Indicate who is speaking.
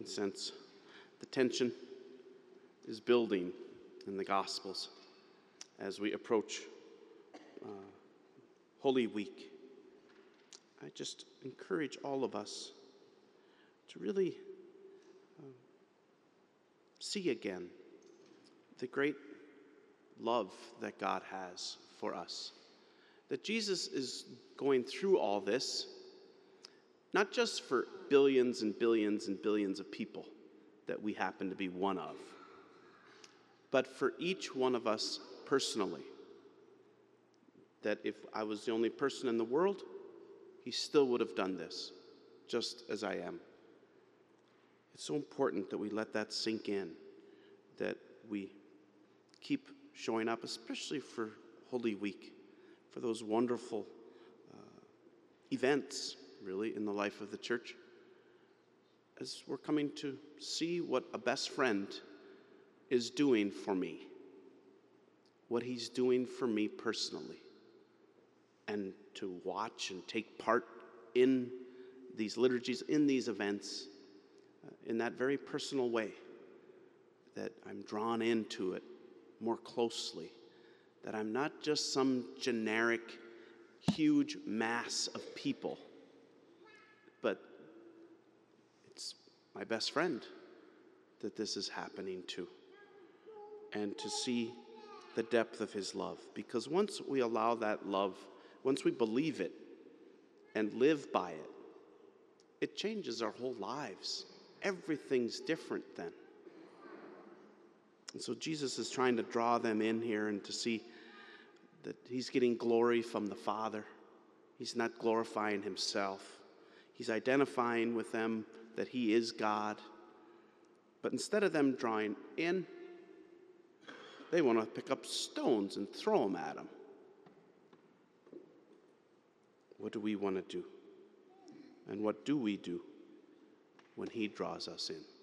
Speaker 1: can sense the tension is building in the Gospels as we approach Holy Week. I just encourage all of us to really see again the great love that God has for us. That Jesus is going through all this, not just for billions and billions and billions of people that we happen to be one of, but for each one of us personally. That if I was the only person in the world, he still would have done this, just as I am. It's so important that we let that sink in, that we keep showing up, especially for Holy Week, for those wonderful events, really, in the life of the church, as we're coming to see what a best friend is doing for me, what he's doing for me personally, and to watch and take part in these liturgies, in these events, in that very personal way, that I'm drawn into it more closely, that I'm not just some generic, huge mass of people, but it's my best friend that this is happening to, and to see the depth of his love. Because once we allow that love, once we believe it and live by it, it changes our whole lives. Everything's different then. And so Jesus is trying to draw them in here and to see that he's getting glory from the Father. He's not glorifying himself. He's identifying with them that he is God. But instead of them drawing in, they want to pick up stones and throw them at him. What do we want to do? And what do we do when he draws us in?